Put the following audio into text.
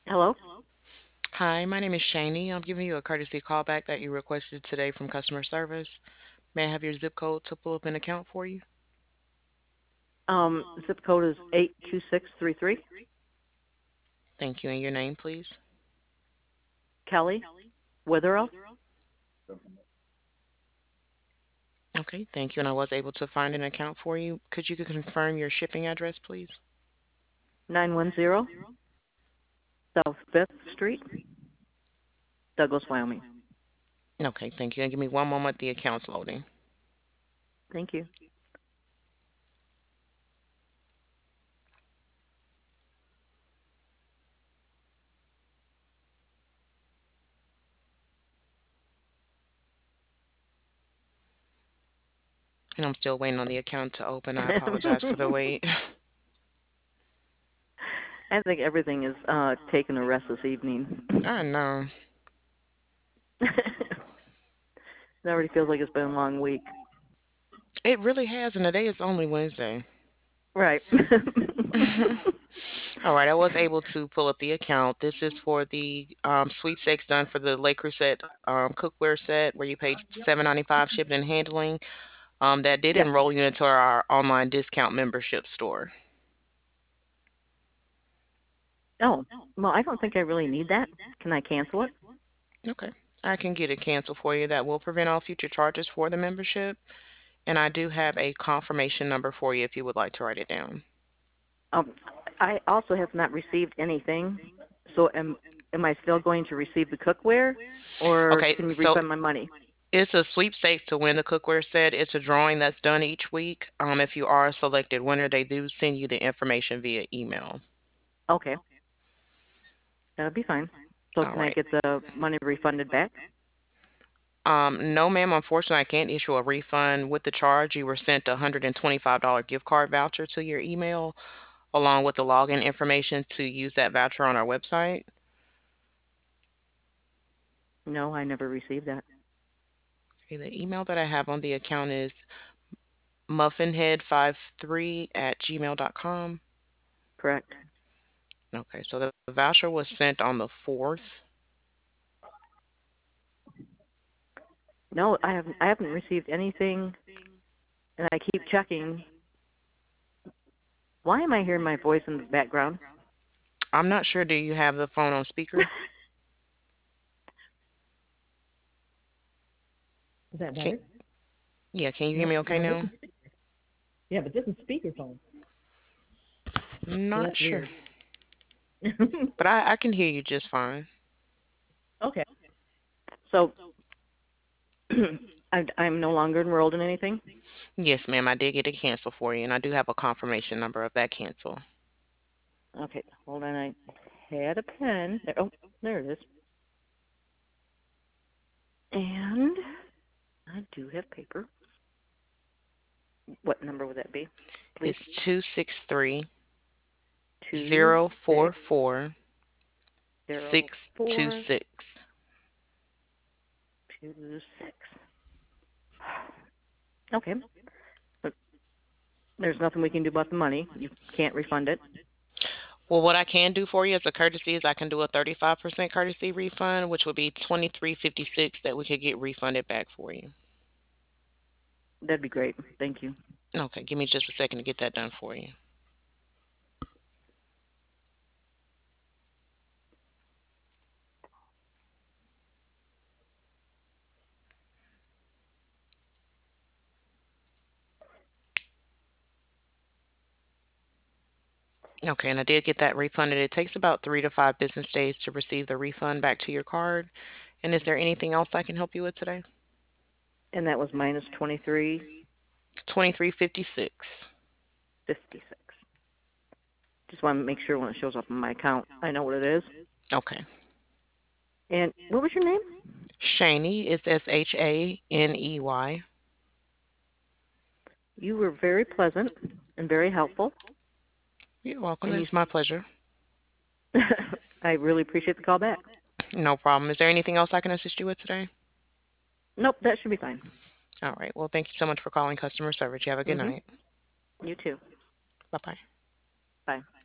Hello? Hi, my name is Shani. I'm giving you a courtesy callback that you requested today from customer service. May I have your zip code to pull up an account for you? Zip code is 82633. Thank you, and your name, please. Kelly Witherell. Okay, thank you, and I was able to find an account for you. Could you confirm your shipping address, please? 910 South 5th Street, Douglas, Wyoming. Okay, thank you, and give me one moment. The account's loading. Thank you. And I'm still waiting on the account to open. I apologize for the wait. I think everything is taking a rest this evening. I know. It already feels like it's been a long week. It really has, and today is only Wednesday. Right. All right, I was able to pull up the account. This is for the sweepstakes done for the Lake Crusette cookware set where you paid $7.95 shipping and handling. That did Yes. enroll you into our online discount membership store. Oh, well, I don't think I really need that. Can I cancel it? Okay. I can get it canceled for you. That will prevent all future charges for the membership. And I do have a confirmation number for you if you would like to write it down. Um, I also have not received anything. So am I still going to receive the cookware, or Okay, can you so refund my money? it's a sweepstakes to win the cookware set. It's a drawing that's done each week. If you are a selected winner, they do send you the information via email. Okay, that'll be fine. So All can I right. get the money refunded back? No, ma'am. Unfortunately, I can't issue a refund with the charge. You were sent a $125 gift card voucher to your email, along with the login information to use that voucher on our website. No, I never received that. Okay, the email that I have on the account is muffinhead53@gmail.com. Correct. Okay, so the voucher was sent on the 4th. No, I haven't received anything, and I keep checking. Why am I hearing my voice in the background? I'm not sure. Do you have the phone on speaker? Is that Can, better? yeah, can you hear No, me okay no, this now? is yeah, but this is speakerphone, so Not that's sure. weird. But I can hear you just fine. Okay. So I'm no longer enrolled in anything. Yes, ma'am, I did get it canceled for you, and I do have a confirmation number of that cancel. Okay, hold on. I had a pen. There, oh, there it is. And I do have paper. What number would that be, please? It's 263 Two zero four six four zero six two four six. 26. Okay, but there's nothing we can do about the money. You can't refund it. Well, what I can do for you as a courtesy is I can do a 35% courtesy refund, which would be 23.56 that we could get refunded back for you. That'd be great. Thank you. Okay, give me just a second to get that done for you. Okay, and I did get that refunded. It takes about 3 to 5 business days to receive the refund back to your card. And is there anything else I can help you with today? And that was minus 23.56. 23.56. Just want to make sure when it shows up in my account, I know what it is. Okay. And what was your name? Shaney is Shaney. You were very pleasant and very helpful, You're welcome. and you. It's my pleasure. I really appreciate the call back. No problem. Is there anything else I can assist you with today? Nope, that should be fine. All right. Well, thank you so much for calling customer service. You have a good Mhm. night. You too. Bye bye. Bye.